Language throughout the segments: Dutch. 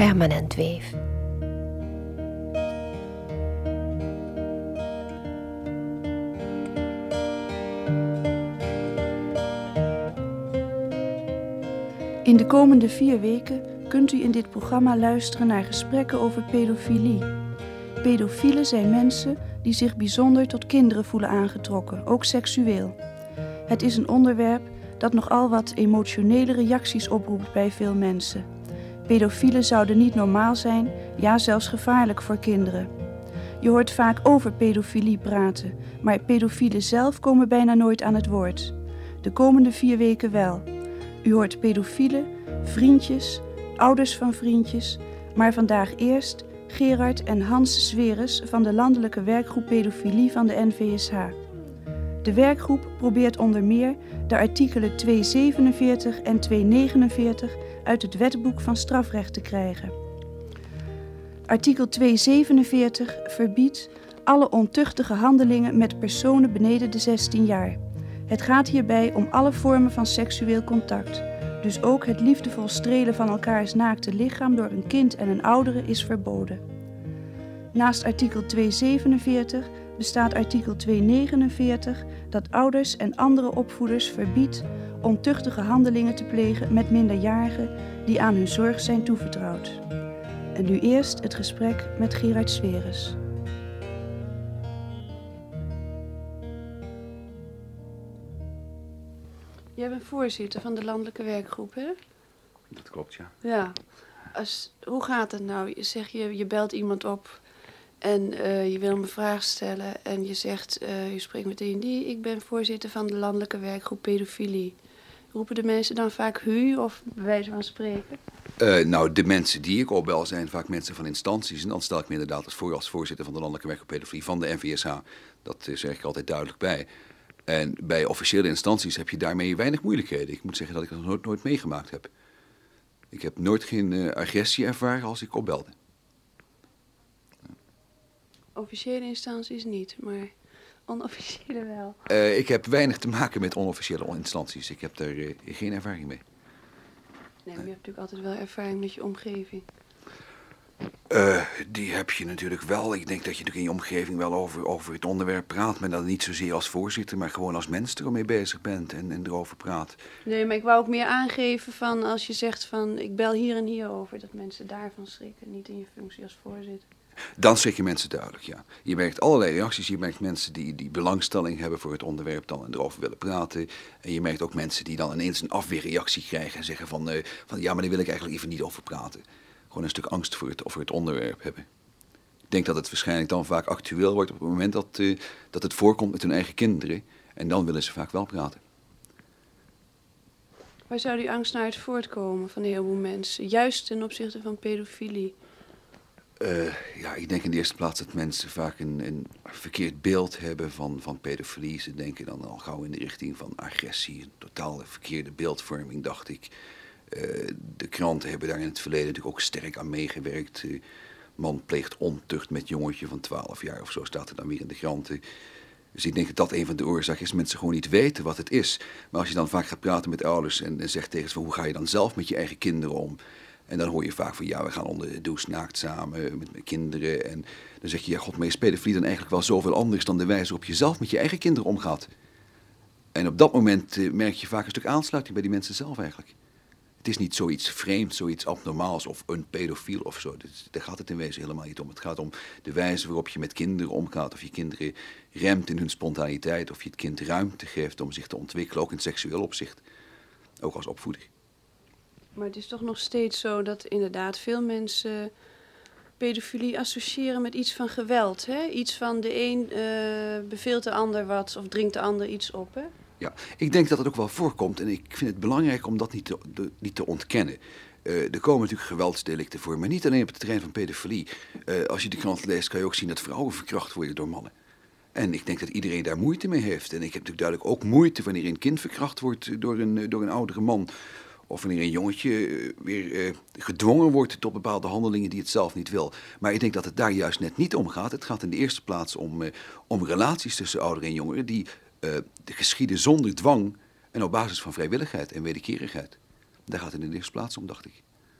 permanent weef. In de komende 4 weken kunt u in dit programma luisteren naar gesprekken over pedofilie. Pedofielen zijn mensen die zich bijzonder tot kinderen voelen aangetrokken, ook seksueel. Het is een onderwerp dat nogal wat emotionele reacties oproept bij veel mensen. Pedofielen zouden niet normaal zijn, ja zelfs gevaarlijk voor kinderen. Je hoort vaak over pedofilie praten, maar pedofielen zelf komen bijna nooit aan het woord. De komende 4 weken wel. U hoort pedofielen, vriendjes, ouders van vriendjes, maar vandaag eerst Gerard en Hans Zweres van de Landelijke Werkgroep Pedofilie van de NVSH. De werkgroep probeert onder meer de artikelen 247 en 249 uit het Wetboek van Strafrecht te krijgen. Artikel 247 verbiedt alle ontuchtige handelingen met personen beneden de 16 jaar. Het gaat hierbij om alle vormen van seksueel contact. Dus ook het liefdevol strelen van elkaars naakte lichaam door een kind en een oudere is verboden. Naast artikel 247 bestaat artikel 249 dat ouders en andere opvoeders verbiedt ontuchtige handelingen te plegen met minderjarigen die aan hun zorg zijn toevertrouwd. En nu eerst het gesprek met Gerard Zweres. Jij bent voorzitter van de Landelijke Werkgroep, hè? Dat klopt, ja. Ja. Hoe gaat het nou? Zeg je belt iemand op en je wil hem een vraag stellen en je zegt, je spreekt met die, ik ben voorzitter van de Landelijke Werkgroep Pedofilie. Roepen de mensen dan vaak hu of bij wijze van spreken? Nou, de mensen die ik opbel zijn vaak mensen van instanties. En dan stel ik me inderdaad als voorzitter van de Landelijke Werkgroep Pedofilie van de NVSH. Dat zeg ik altijd duidelijk bij. En bij officiële instanties heb je daarmee weinig moeilijkheden. Ik moet zeggen dat ik dat nooit meegemaakt heb. Ik heb nooit geen agressie ervaren als ik opbelde. Officiële instanties niet, maar onofficiële wel. Ik heb weinig te maken met onofficiële instanties. Ik heb daar geen ervaring mee. Nee, maar je hebt natuurlijk altijd wel ervaring met je omgeving. Die heb je natuurlijk wel. Ik denk dat je natuurlijk in je omgeving wel over het onderwerp praat. Maar dan niet zozeer als voorzitter, maar gewoon als mens ermee bezig bent en erover praat. Nee, maar ik wou ook meer aangeven van als je zegt van ik bel hier en hier over, dat mensen daarvan schrikken, niet in je functie als voorzitter. Dan schrik je mensen duidelijk, ja. Je merkt allerlei reacties. Je merkt mensen die belangstelling hebben voor het onderwerp dan en erover willen praten. En je merkt ook mensen die dan ineens een afweerreactie krijgen en zeggen van ja, maar daar wil ik eigenlijk liever niet over praten. Gewoon een stuk angst voor het onderwerp hebben. Ik denk dat het waarschijnlijk dan vaak actueel wordt op het moment dat het voorkomt met hun eigen kinderen. En dan willen ze vaak wel praten. Waar zou die angst nou uit voortkomen van een heleboel mensen? Juist ten opzichte van pedofilie? Ja, ik denk in de eerste plaats dat mensen vaak een verkeerd beeld hebben van pedofilie. Ze denken dan al gauw in de richting van agressie. Een totaal verkeerde beeldvorming, dacht ik. De kranten hebben daar in het verleden natuurlijk ook sterk aan meegewerkt. Man pleegt ontucht met jongetje van 12 jaar of zo, staat er dan weer in de kranten. Dus ik denk dat dat een van de oorzaken is. Mensen gewoon niet weten wat het is. Maar als je dan vaak gaat praten met ouders en zegt tegen ze van hoe ga je dan zelf met je eigen kinderen om? En dan hoor je vaak van ja, we gaan onder de douche naakt samen met mijn kinderen. En dan zeg je ja, god, maar is pedofilie dan eigenlijk wel zoveel anders dan de wijze waarop je zelf met je eigen kinderen omgaat? En op dat moment merk je vaak een stuk aansluiting bij die mensen zelf eigenlijk. Het is niet zoiets vreemds, zoiets abnormaals of een pedofiel of zo. Daar gaat het in wezen helemaal niet om. Het gaat om de wijze waarop je met kinderen omgaat. Of je kinderen remt in hun spontaniteit. Of je het kind ruimte geeft om zich te ontwikkelen, ook in seksueel opzicht. Ook als opvoeder. Maar het is toch nog steeds zo dat inderdaad veel mensen pedofilie associëren met iets van geweld. Hè? Iets van de een beveelt de ander wat of dringt de ander iets op, hè? Ja, ik denk dat het ook wel voorkomt en ik vind het belangrijk om dat niet te ontkennen. Er komen natuurlijk geweldsdelicten voor, maar niet alleen op het terrein van pedofilie. Als je de krant leest kan je ook zien dat vrouwen verkracht worden door mannen. En ik denk dat iedereen daar moeite mee heeft. En ik heb natuurlijk duidelijk ook moeite wanneer een kind verkracht wordt door een oudere man. Of wanneer een jongetje weer gedwongen wordt tot bepaalde handelingen die het zelf niet wil. Maar ik denk dat het daar juist net niet om gaat. Het gaat in de eerste plaats om relaties tussen ouderen en jongeren die geschieden zonder dwang en op basis van vrijwilligheid en wederkerigheid. Daar gaat het in de eerste plaats om, dacht ik.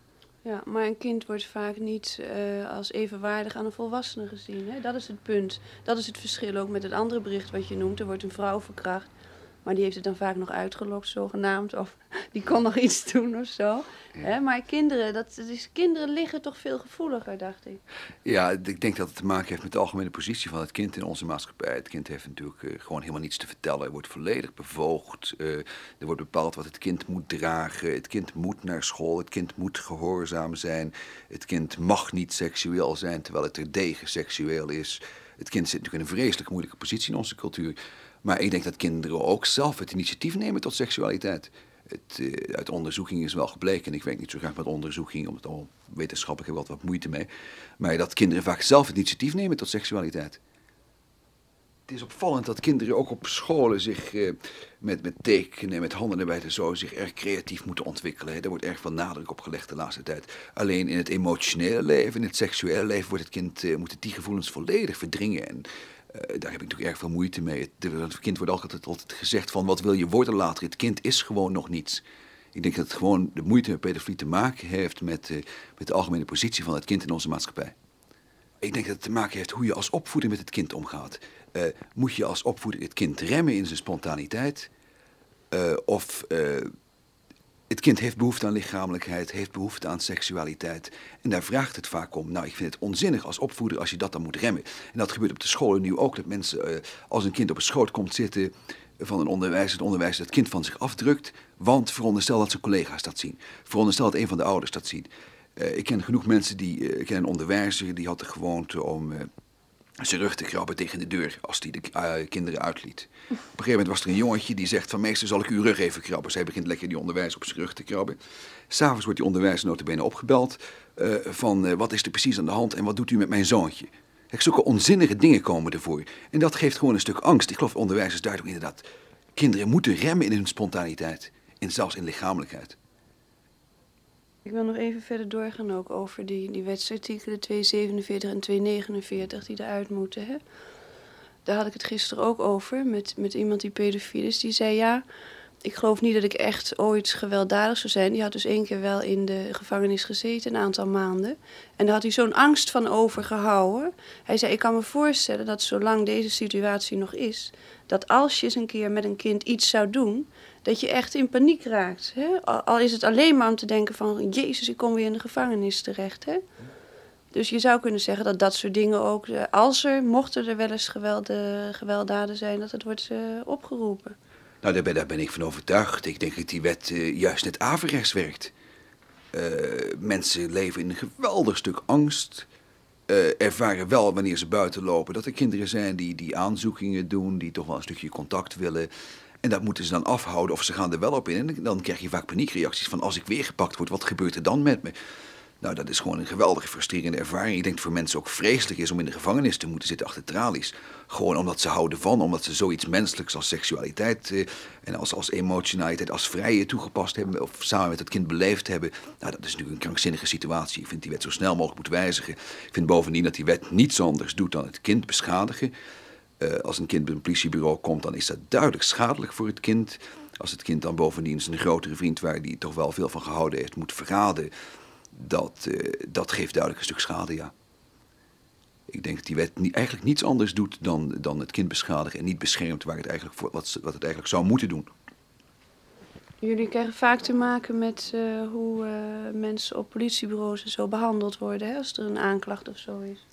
Ja, maar een kind wordt vaak niet als evenwaardig aan een volwassene gezien. Hè? Dat is het punt. Dat is het verschil ook met het andere bericht wat je noemt. Er wordt een vrouw verkracht. Maar die heeft het dan vaak nog uitgelokt, zogenaamd. Of die kon nog iets doen of zo. Ja. Hè? Maar kinderen liggen toch veel gevoeliger, dacht ik. Ja, ik denk dat het te maken heeft met de algemene positie van het kind in onze maatschappij. Het kind heeft natuurlijk gewoon helemaal niets te vertellen. Hij wordt volledig bevoogd. Er wordt bepaald wat het kind moet dragen. Het kind moet naar school. Het kind moet gehoorzaam zijn. Het kind mag niet seksueel zijn, terwijl het terdege seksueel is. Het kind zit natuurlijk in een vreselijk moeilijke positie in onze cultuur. Maar ik denk dat kinderen ook zelf het initiatief nemen tot seksualiteit. Uit onderzoeking is wel gebleken, en ik werk niet zo graag met onderzoeking, omdat al wetenschappelijk heb ik wat moeite mee, maar dat kinderen vaak zelf het initiatief nemen tot seksualiteit. Het is opvallend dat kinderen ook op scholen zich met tekenen en met handen erbij en zo zich erg creatief moeten ontwikkelen. Hè. Daar wordt erg veel nadruk op gelegd de laatste tijd. Alleen in het emotionele leven, in het seksuele leven, wordt het kind, moet het die gevoelens volledig verdringen. En daar heb ik natuurlijk erg veel moeite mee. Het kind wordt altijd gezegd van wat wil je worden later. Het kind is gewoon nog niets. Ik denk dat het gewoon de moeite met pedofilie te maken heeft met de algemene positie van het kind in onze maatschappij. Ik denk dat het te maken heeft hoe je als opvoeder met het kind omgaat. Moet je als opvoeder het kind remmen in zijn spontaniteit? Het kind heeft behoefte aan lichamelijkheid, heeft behoefte aan seksualiteit. En daar vraagt het vaak om. Nou, ik vind het onzinnig als opvoeder als je dat dan moet remmen. En dat gebeurt op de scholen nu ook. Dat mensen, als een kind op een schoot komt zitten van een onderwijzer, het onderwijzer dat kind van zich afdrukt. Want veronderstel dat zijn collega's dat zien. Veronderstel dat een van de ouders dat ziet. Ik ken genoeg mensen ik ken een onderwijzer die had de gewoonte om zijn rug te krabben tegen de deur als hij de kinderen uitliet. Op een gegeven moment was er een jongetje die zegt van meester zal ik uw rug even krabben. Zij begint lekker die onderwijzer op zijn rug te krabben. 'S Avonds wordt die onderwijzer nota bene opgebeld van wat is er precies aan de hand en wat doet u met mijn zoontje. Kijk, zulke onzinnige dingen komen ervoor. En dat geeft gewoon een stuk angst. Ik geloof onderwijzers daardoor inderdaad. Kinderen moeten remmen in hun spontaniteit. En zelfs in lichamelijkheid. Ik wil nog even verder doorgaan ook over die wetsartikelen 247 en 249 die eruit moeten. Hè? Daar had ik het gisteren ook over met iemand die pedofiel is. Die zei ja, ik geloof niet dat ik echt ooit gewelddadig zou zijn. Die had dus 1 keer wel in de gevangenis gezeten, een aantal maanden. En daar had hij zo'n angst van overgehouden. Hij zei, ik kan me voorstellen dat zolang deze situatie nog is, dat als je eens een keer met een kind iets zou doen, dat je echt in paniek raakt. Hè? Al is het alleen maar om te denken van, Jezus, ik kom weer in de gevangenis terecht. Hè? Dus je zou kunnen zeggen dat dat soort dingen ook, mochten er wel eens gewelddaden zijn, dat het wordt opgeroepen. Nou, daar ben ik van overtuigd. Ik denk dat die wet juist net averechts werkt. Mensen leven in een geweldig stuk angst. Ervaren wel wanneer ze buiten lopen dat er kinderen zijn die aanzoekingen doen, die toch wel een stukje contact willen. En dat moeten ze dan afhouden of ze gaan er wel op in. En dan krijg je vaak paniekreacties van als ik weer gepakt word, wat gebeurt er dan met me? Nou, dat is gewoon een geweldige frustrerende ervaring. Ik denk dat het voor mensen ook vreselijk is om in de gevangenis te moeten zitten achter tralies. Gewoon omdat ze houden van, omdat ze zoiets menselijks als seksualiteit en als emotionaliteit, als vrije toegepast hebben of samen met het kind beleefd hebben. Nou, dat is natuurlijk een krankzinnige situatie. Ik vind die wet zo snel mogelijk moet wijzigen. Ik vind bovendien dat die wet niets anders doet dan het kind beschadigen. Als een kind bij een politiebureau komt, dan is dat duidelijk schadelijk voor het kind. Als het kind dan bovendien zijn grotere vriend, waar die toch wel veel van gehouden heeft, moet verraden. Dat geeft duidelijk een stuk schade, ja. Ik denk dat die wet eigenlijk niets anders doet dan het kind beschadigen en niet beschermt waar het eigenlijk wat het eigenlijk zou moeten doen. Jullie krijgen vaak te maken met hoe mensen op politiebureaus en zo behandeld worden, hè, als er een aanklacht of zo is.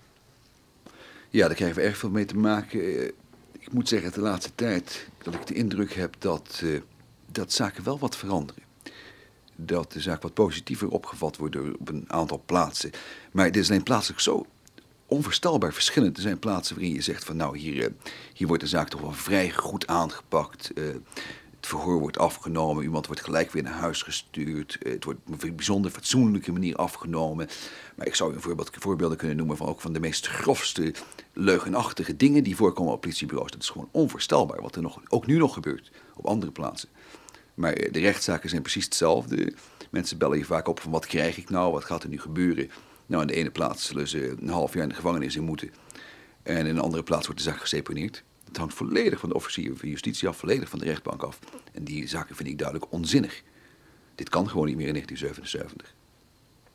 Ja, daar krijgen we erg veel mee te maken. Ik moet zeggen, de laatste tijd dat ik de indruk heb dat zaken wel wat veranderen. Dat de zaak wat positiever opgevat wordt op een aantal plaatsen. Maar dit is alleen plaatselijk zo onvoorstelbaar verschillend. Er zijn plaatsen waarin je zegt van nou, hier wordt de zaak toch wel vrij goed aangepakt. Het verhoor wordt afgenomen, iemand wordt gelijk weer naar huis gestuurd. Het wordt op een bijzonder fatsoenlijke manier afgenomen. Maar ik zou voorbeelden kunnen noemen van ook van de meest grofste leugenachtige dingen die voorkomen op politiebureaus. Dat is gewoon onvoorstelbaar wat er ook nu nog gebeurt op andere plaatsen. Maar de rechtszaken zijn precies hetzelfde. Mensen bellen je vaak op van wat krijg ik nou, wat gaat er nu gebeuren. Nou, in de ene plaats zullen ze een half jaar in de gevangenis in moeten. En in een andere plaats wordt de zaak geseponeerd. Het hangt volledig van de officier van justitie af, volledig van de rechtbank af. En die zaken vind ik duidelijk onzinnig. Dit kan gewoon niet meer in 1977.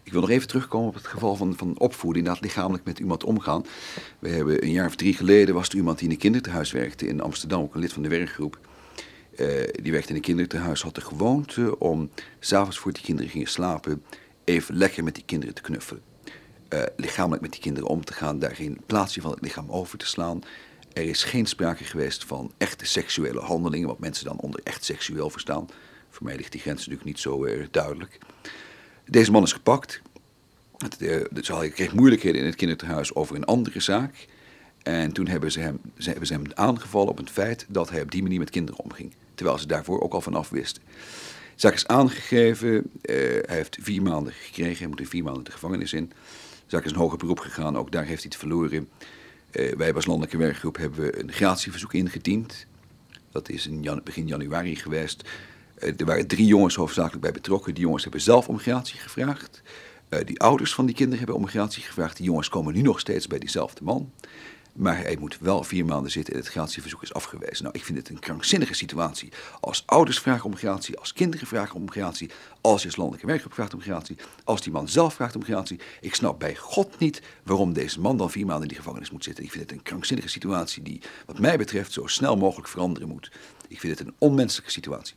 Ik wil nog even terugkomen op het geval van opvoeden, inderdaad lichamelijk met iemand omgaan. We hebben een jaar of 3 geleden, was er iemand die in een kindertehuis werkte in Amsterdam, ook een lid van de werkgroep. Die werkte in een kindertehuis, had de gewoonte om 's avonds voor die kinderen gingen slapen, even lekker met die kinderen te knuffelen. Lichamelijk met die kinderen om te gaan, daar geen plaatsje van het lichaam over te slaan. Er is geen sprake geweest van echte seksuele handelingen, wat mensen dan onder echt seksueel verstaan. Voor mij ligt die grens natuurlijk niet zo duidelijk. Deze man is gepakt. Hij kreeg moeilijkheden in het kindertehuis over een andere zaak. En toen hebben ze hem aangevallen op het feit dat hij op die manier met kinderen omging. Terwijl ze daarvoor ook al vanaf wisten. De zaak is aangegeven. Hij heeft 4 maanden gekregen. Hij moet in 4 maanden de gevangenis in. De zaak is een hoger beroep gegaan. Ook daar heeft hij het verloren. Wij als landelijke werkgroep hebben een gratieverzoek ingediend. Dat is in begin januari geweest. Er waren 3 jongens hoofdzakelijk bij betrokken. Die jongens hebben zelf om gratie gevraagd. Die ouders van die kinderen hebben om gratie gevraagd. Die jongens komen nu nog steeds bij diezelfde man. Maar hij moet wel 4 maanden zitten en het gratieverzoek is afgewezen. Nou, ik vind het een krankzinnige situatie. Als ouders vragen om gratie, als kinderen vragen om gratie, als je als landelijke werkgroep vraagt om gratie, als die man zelf vraagt om gratie. Ik snap bij God niet waarom deze man dan 4 maanden in die gevangenis moet zitten. Ik vind het een krankzinnige situatie die, wat mij betreft, zo snel mogelijk veranderen moet. Ik vind het een onmenselijke situatie.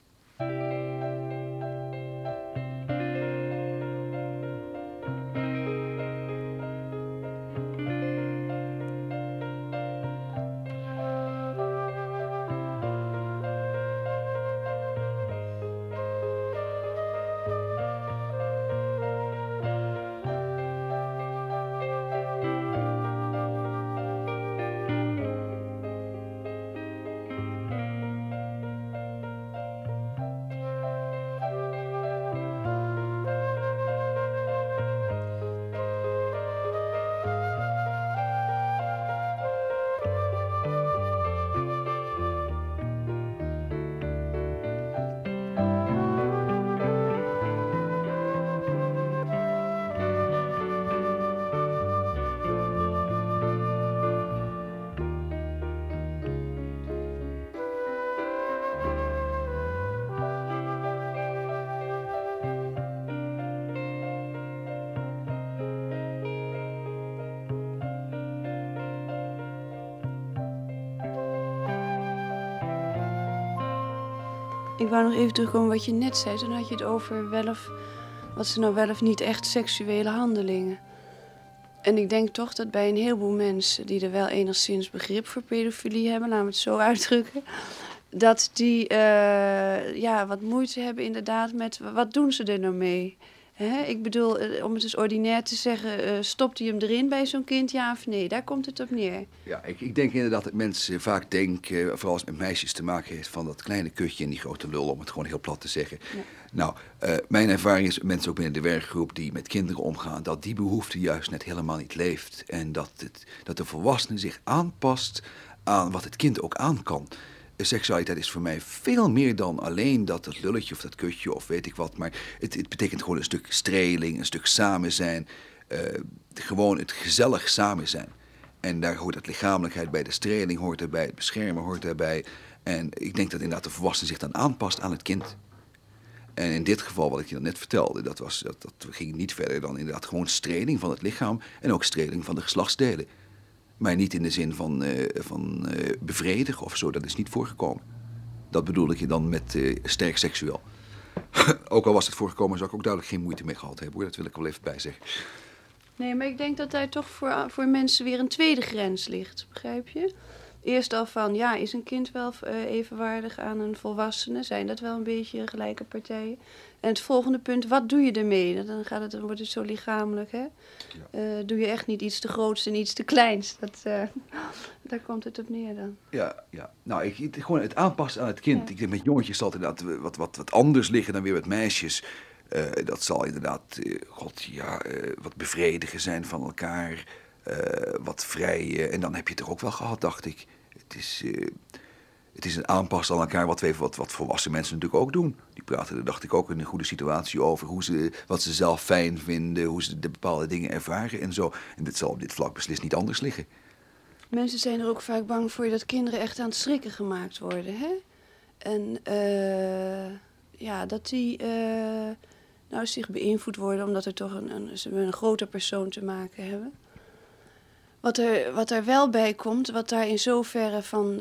Ik wou nog even terugkomen wat je net zei. Toen had je het over wat ze nou wel of niet echt seksuele handelingen. En ik denk toch dat bij een heleboel mensen die er wel enigszins begrip voor pedofilie hebben, laten we het zo uitdrukken, dat die wat moeite hebben inderdaad met wat doen ze er nou mee? Ik bedoel, om het dus ordinair te zeggen, stopt hij hem erin bij zo'n kind, ja of nee? Daar komt het op neer. Ja, ik denk inderdaad dat mensen vaak denken, vooral als het met meisjes te maken heeft, van dat kleine kutje en die grote lul, om het gewoon heel plat te zeggen. Ja. Nou, mijn ervaring is, mensen ook binnen de werkgroep die met kinderen omgaan, dat die behoefte juist net helemaal niet leeft. En dat de volwassene zich aanpast aan wat het kind ook aan kan. Seksualiteit is voor mij veel meer dan alleen dat lulletje of dat kutje of weet ik wat. Maar het betekent gewoon een stuk streling, een stuk samen zijn. Gewoon het gezellig samen zijn. En daar hoort het lichamelijkheid bij, de streling hoort erbij, het beschermen hoort erbij. En ik denk dat inderdaad de volwassene zich dan aanpast aan het kind. En in dit geval, wat ik je dan net vertelde, dat ging niet verder dan inderdaad gewoon streling van het lichaam en ook streling van de geslachtsdelen. Maar niet in de zin van bevredigen of zo, dat is niet voorgekomen. Dat bedoel ik je dan met sterk seksueel. Ook al was het voorgekomen, zou ik ook duidelijk geen moeite mee gehad hebben, hoor. Dat wil ik wel even bijzeggen. Nee, maar ik denk dat daar toch voor mensen weer een tweede grens ligt, begrijp je? Eerst al van, ja, is een kind wel evenwaardig aan een volwassene? Zijn dat wel een beetje gelijke partijen? En het volgende punt, wat doe je ermee? Dan wordt het zo lichamelijk, hè? Ja. Doe je echt niet iets te groots en iets te kleins? Daar komt het op neer dan. Ja. Nou, gewoon het aanpassen aan het kind. Ja. Ik denk, met jongetjes zal het inderdaad wat anders liggen dan weer met meisjes. Dat zal inderdaad, wat bevredigen zijn van elkaar. Wat vrij. En dan heb je het er ook wel gehad, dacht ik. Het is een aanpassen aan elkaar wat volwassen mensen natuurlijk ook doen. Die praten er, dacht ik, ook in een goede situatie over wat ze zelf fijn vinden, hoe ze de bepaalde dingen ervaren en zo. En dit zal op dit vlak beslist niet anders liggen. Mensen zijn er ook vaak bang voor dat kinderen echt aan het schrikken gemaakt worden, hè? En dat die... zich beïnvloed worden omdat er toch ze met een groter persoon te maken hebben. Wat er wel bij komt, wat daar in zoverre van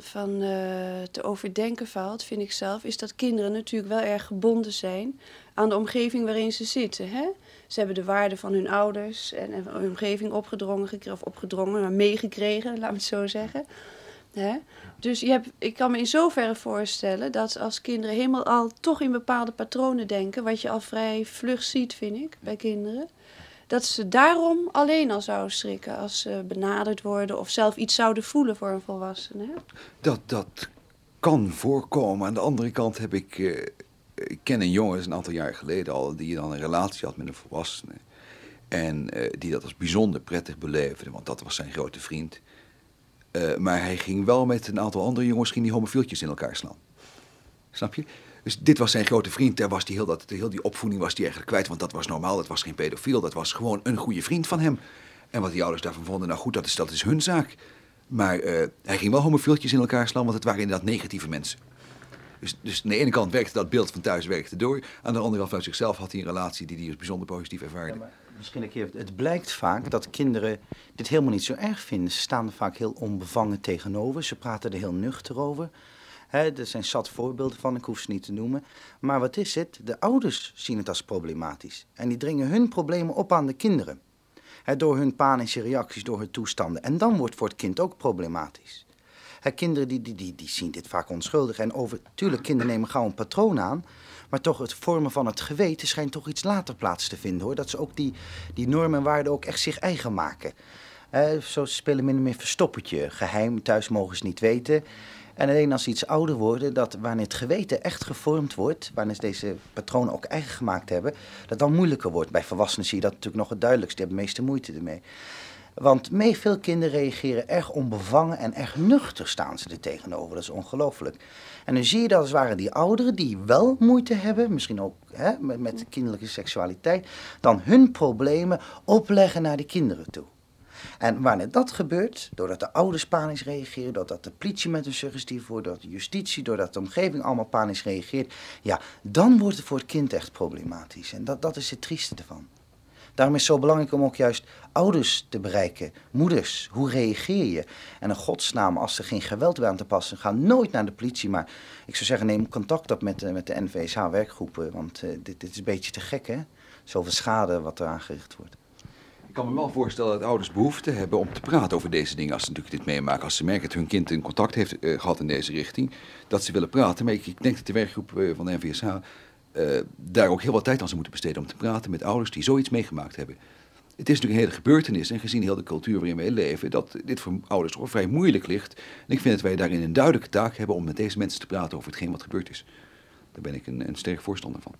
te overdenken valt, vind ik zelf, is dat kinderen natuurlijk wel erg gebonden zijn aan de omgeving waarin ze zitten. Hè? Ze hebben de waarden van hun ouders en hun omgeving opgedrongen, maar meegekregen, laat me het zo zeggen. Hè? Dus ik kan me in zoverre voorstellen dat als kinderen helemaal al toch in bepaalde patronen denken, wat je al vrij vlug ziet, vind ik, bij kinderen, dat ze daarom alleen al zouden schrikken als ze benaderd worden of zelf iets zouden voelen voor een volwassene. Dat kan voorkomen. Aan de andere kant heb ik ken een jongen, dat is een aantal jaar geleden al, die dan een relatie had met een volwassene. En die dat als bijzonder prettig beleefde, want dat was zijn grote vriend. Maar hij ging wel met een aantal andere jongens die homofieltjes in elkaar slaan. Snap je? Dus dit was zijn grote vriend. Daar was heel die opvoeding was die eigenlijk kwijt. Want dat was normaal. Dat was geen pedofiel. Dat was gewoon een goede vriend van hem. En wat die ouders daarvan vonden, nou goed, dat is hun zaak. Maar hij ging wel homofieltjes in elkaar slaan, want het waren inderdaad negatieve mensen. Dus aan de ene kant werkte dat beeld van thuis werkte door. Aan de andere kant van zichzelf had hij een relatie die hij bijzonder positief ervaarde. Ja, maar misschien een keer, het blijkt vaak dat kinderen dit helemaal niet zo erg vinden. Ze staan er vaak heel onbevangen tegenover. Ze praten er heel nuchter over. Er zijn zat voorbeelden van, ik hoef ze niet te noemen. Maar wat is het? De ouders zien het als problematisch. En die dringen hun problemen op aan de kinderen. Door hun panische reacties, door hun toestanden. En dan wordt voor het kind ook problematisch. Kinderen die zien dit vaak onschuldig. En tuurlijk, kinderen nemen gauw een patroon aan. Maar toch, het vormen van het geweten schijnt toch iets later plaats te vinden, hoor. Dat ze ook die normen en waarden ook echt zich eigen maken. Zo spelen min of meer verstoppertje. Geheim, thuis mogen ze niet weten. En alleen als ze iets ouder worden, dat wanneer het geweten echt gevormd wordt, wanneer ze deze patronen ook eigen gemaakt hebben, dat dan moeilijker wordt. Bij volwassenen zie je dat natuurlijk nog het duidelijkst. Die hebben de meeste moeite ermee. Want veel kinderen reageren erg onbevangen en erg nuchter staan ze er tegenover. Dat is ongelooflijk. En dan zie je dat als het ware die ouderen die wel moeite hebben, misschien ook met kinderlijke seksualiteit, dan hun problemen opleggen naar die kinderen toe. En wanneer dat gebeurt, doordat de ouders panisch reageren, doordat de politie met hun suggestief wordt, doordat de justitie, doordat de omgeving allemaal panisch reageert, ja, dan wordt het voor het kind echt problematisch. En dat is het trieste ervan. Daarom is het zo belangrijk om ook juist ouders te bereiken. Moeders, hoe reageer je? En in godsnaam, als er geen geweld bij aan te passen, ga nooit naar de politie. Maar ik zou zeggen, neem contact op met de NVSH-werkgroepen. Want dit is een beetje te gek, hè? Zoveel schade wat er aangericht wordt. Ik kan me wel voorstellen dat ouders behoefte hebben om te praten over deze dingen. Als ze natuurlijk dit meemaken, als ze merken dat hun kind een contact heeft gehad in deze richting. Dat ze willen praten. Maar ik denk dat de werkgroep van de NVSH daar ook heel wat tijd aan zou moeten besteden om te praten met ouders die zoiets meegemaakt hebben. Het is natuurlijk een hele gebeurtenis en gezien heel de cultuur waarin wij leven, dat dit voor ouders toch vrij moeilijk ligt. En ik vind dat wij daarin een duidelijke taak hebben om met deze mensen te praten over hetgeen wat gebeurd is. Daar ben ik een sterk voorstander van.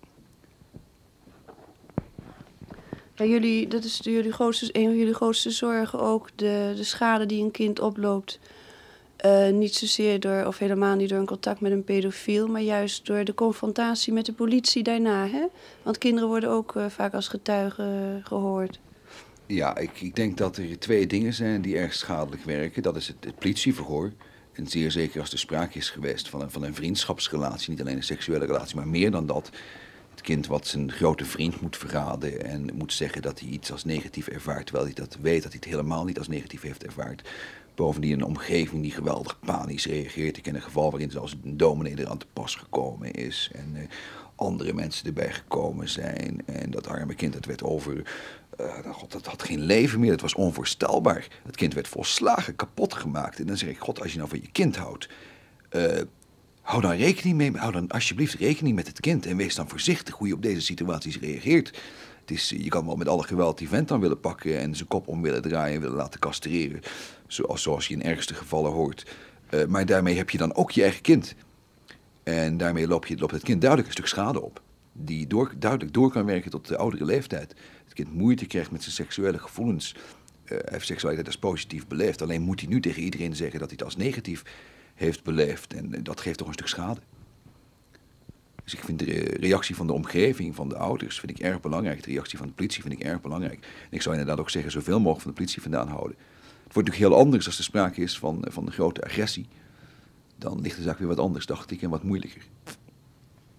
Bij jullie, dat is een van jullie grootste zorgen ook, de schade die een kind oploopt. Niet zozeer door, of helemaal niet door een contact met een pedofiel, maar juist door de confrontatie met de politie daarna, hè? Want kinderen worden ook vaak als getuigen gehoord. Ja, ik denk dat er 2 dingen zijn die erg schadelijk werken. Dat is het politieverhoor. En zeer zeker als er sprake is geweest van een vriendschapsrelatie, niet alleen een seksuele relatie, maar meer dan dat. Het kind wat zijn grote vriend moet verraden en moet zeggen dat hij iets als negatief ervaart, terwijl hij dat weet dat hij het helemaal niet als negatief heeft ervaard. Bovendien een omgeving die geweldig panisch reageert. Ik ken een geval waarin zelfs een dominee er aan te pas gekomen is. En andere mensen erbij gekomen zijn. En dat arme kind, dat werd dat had geen leven meer. Dat was onvoorstelbaar. Het kind werd volslagen kapot gemaakt. En dan zeg ik, God, als je nou van je kind houdt, hou dan alsjeblieft rekening met het kind. En wees dan voorzichtig hoe je op deze situaties reageert. Je kan wel met alle geweld die vent dan willen pakken en zijn kop om willen draaien en willen laten castreren. Zoals je in ergste gevallen hoort. Maar daarmee heb je dan ook je eigen kind. En daarmee loopt het kind duidelijk een stuk schade op. Die duidelijk door kan werken tot de oudere leeftijd. Het kind moeite krijgt met zijn seksuele gevoelens. Hij heeft seksualiteit als positief beleefd. Alleen moet hij nu tegen iedereen zeggen dat hij het als negatief heeft beleefd. En dat geeft toch een stuk schade. Dus ik vind de reactie van de omgeving, van de ouders, vind ik erg belangrijk. De reactie van de politie vind ik erg belangrijk. En ik zou inderdaad ook zeggen, zoveel mogelijk van de politie vandaan houden. Het wordt natuurlijk heel anders als er sprake is van de grote agressie. Dan ligt de zaak weer wat anders, dacht ik, en wat moeilijker.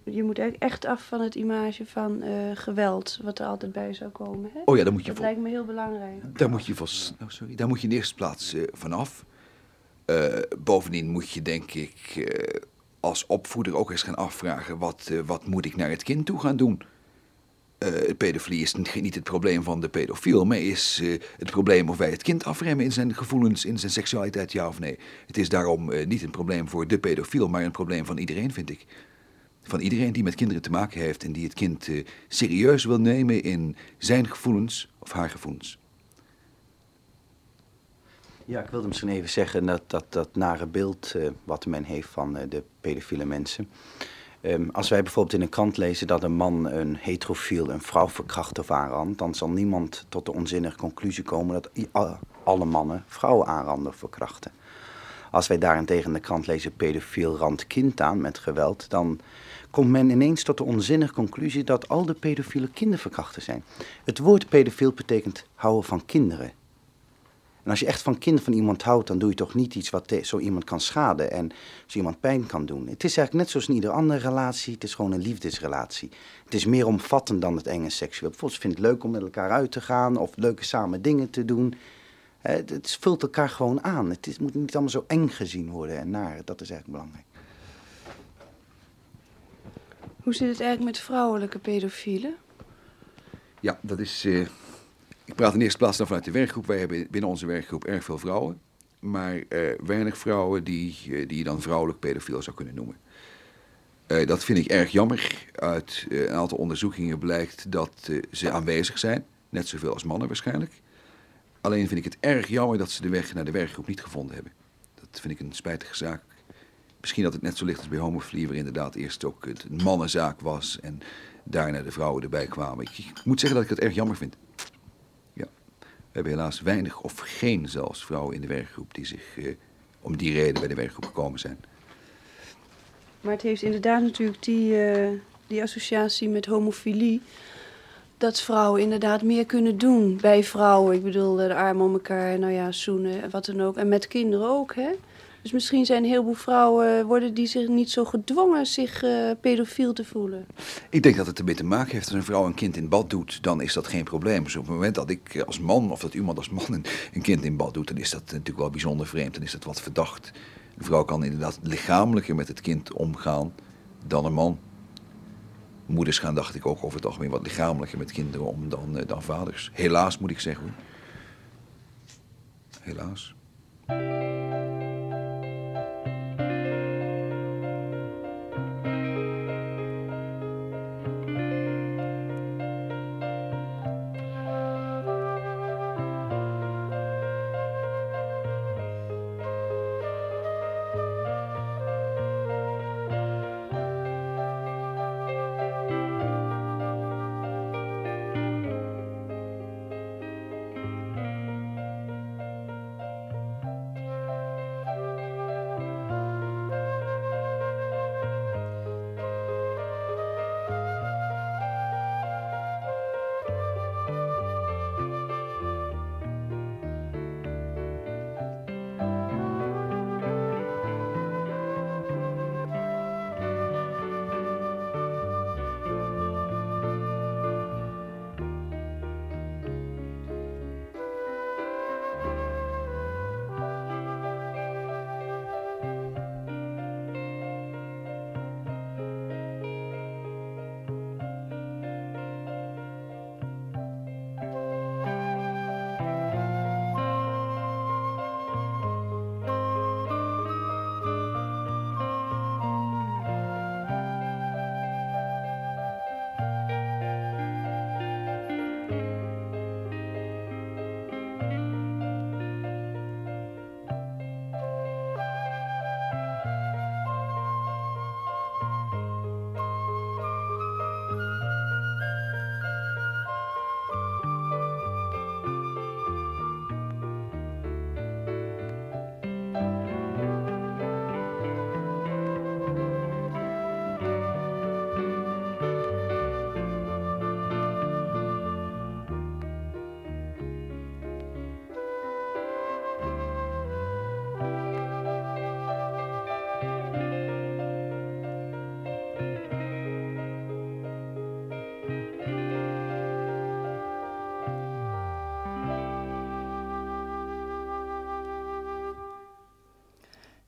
je moet eigenlijk echt af van het image van geweld, wat er altijd bij zou komen. Hè? Oh ja, daar moet je dat lijkt me heel belangrijk. Daar moet je in de eerste plaats vanaf. Bovendien moet je, denk ik, als opvoeder ook eens gaan afvragen... wat moet ik naar het kind toe gaan doen? Pedofilie is niet het probleem van de pedofiel... maar is het probleem of wij het kind afremmen in zijn gevoelens... in zijn seksualiteit, ja of nee. Het is daarom niet een probleem voor de pedofiel... maar een probleem van iedereen, vind ik. Van iedereen die met kinderen te maken heeft... en die het kind serieus wil nemen in zijn gevoelens of haar gevoelens. Ja, ik wilde misschien even zeggen dat nare beeld wat men heeft van de pedofiele mensen. Als wij bijvoorbeeld in een krant lezen dat een man een heterofiel een vrouw verkracht of aanrandt, dan zal niemand tot de onzinnige conclusie komen dat alle mannen vrouwen aanranden of verkrachten. Als wij daarentegen in de krant lezen pedofiel randt kind aan met geweld, dan komt men ineens tot de onzinnige conclusie dat al de pedofiele kinderverkrachters zijn. Het woord pedofiel betekent houden van kinderen. En als je echt van kinderen van iemand houdt, dan doe je toch niet iets wat zo iemand kan schaden en zo iemand pijn kan doen. Het is eigenlijk net zoals in iedere andere relatie, het is gewoon een liefdesrelatie. Het is meer omvattend dan het enge seksueel. Bijvoorbeeld, vind het leuk om met elkaar uit te gaan of leuke samen dingen te doen. Het vult elkaar gewoon aan. Het moet niet allemaal zo eng gezien worden en naar. Dat is eigenlijk belangrijk. Hoe zit het eigenlijk met vrouwelijke pedofielen? Ja, dat is... Ik praat in de eerste plaats dan vanuit de werkgroep. Wij hebben binnen onze werkgroep erg veel vrouwen. Maar weinig vrouwen die je dan vrouwelijk pedofiel zou kunnen noemen. Dat vind ik erg jammer. Uit een aantal onderzoekingen blijkt dat ze aanwezig zijn. Net zoveel als mannen waarschijnlijk. Alleen vind ik het erg jammer dat ze de weg naar de werkgroep niet gevonden hebben. Dat vind ik een spijtige zaak. Misschien dat het net zo ligt als bij homofilie, waar inderdaad eerst ook het een mannenzaak was en daarna de vrouwen erbij kwamen. Ik moet zeggen dat ik dat erg jammer vind. Ja. We hebben helaas weinig of geen zelfs vrouwen in de werkgroep die zich om die reden bij de werkgroep gekomen zijn. Maar het heeft inderdaad natuurlijk die associatie met homofilie, dat vrouwen inderdaad meer kunnen doen bij vrouwen. Ik bedoel, de armen om elkaar, nou ja, zoenen, wat dan ook. En met kinderen ook, hè. Dus misschien zijn een heleboel vrouwen, worden die zich niet zo gedwongen zich pedofiel te voelen. Ik denk dat het ermee te maken heeft. Als een vrouw een kind in bad doet, dan is dat geen probleem. Dus op het moment dat ik als man, of dat iemand als man een kind in bad doet, dan is dat natuurlijk wel bijzonder vreemd. Dan is dat wat verdacht. Een vrouw kan inderdaad lichamelijker met het kind omgaan dan een man. Moeders gaan, dacht ik, ook over het algemeen wat lichamelijker met kinderen om dan vaders. Helaas, moet ik zeggen, hoor. Helaas.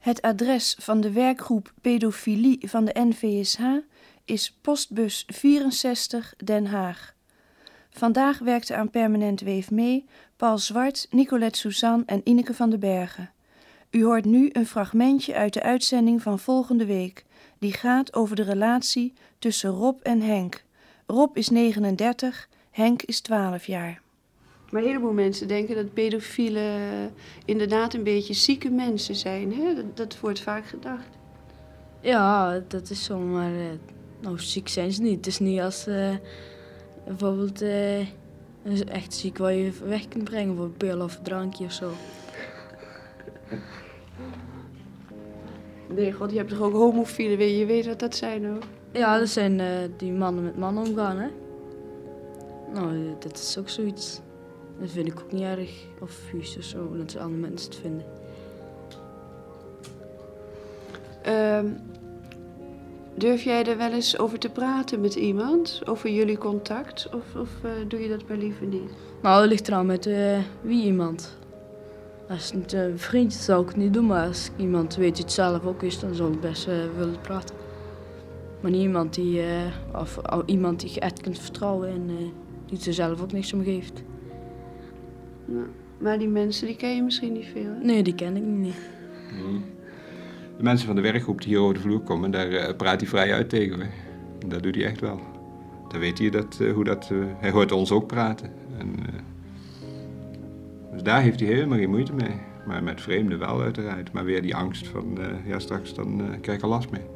Het adres van de werkgroep Pedofilie van de NVSH is postbus 64 Den Haag. Vandaag werkten aan Permanent Weef mee Paul Zwart, Nicolette Suzanne en Ineke van den Bergen. U hoort nu een fragmentje uit de uitzending van volgende week. Die gaat over de relatie tussen Rob en Henk. Rob is 39, Henk is 12 jaar. Maar een heleboel mensen denken dat pedofielen inderdaad een beetje zieke mensen zijn. Hè? Dat wordt vaak gedacht. Ja, dat is zo, maar nou, ziek zijn ze niet. Het is niet als bijvoorbeeld echt ziek waar je weg kunt brengen voor een pil of een drankje of zo. Nee, god, je hebt toch ook homofielen, je weet wat dat zijn ook? Ja, dat zijn die mannen met mannen omgaan, hè. Nou, dat is ook zoiets. Dat vind ik ook niet erg, of vies of zo, dat andere mensen het vinden. Durf jij er wel eens over te praten met iemand? Over jullie contact? Of doe je dat maar liever niet? Nou, het ligt eraan met wie iemand. Als het een vriendje zou ik het niet doen, maar als iemand weet die het zelf ook is, dan zou ik best willen praten. Maar niet iemand iemand die je echt kunt vertrouwen en die er zelf ook niks om geeft. Nou, maar die mensen, die ken je misschien niet veel, hè? Nee, die ken ik niet. De mensen van de werkgroep die hier over de vloer komen, daar praat hij vrij uit tegen me. Dat doet hij echt wel. Dan weet hij hij hoort ons ook praten. En, dus daar heeft hij helemaal geen moeite mee. Maar met vreemden wel uiteraard. Maar weer die angst van, straks dan krijg ik er last mee.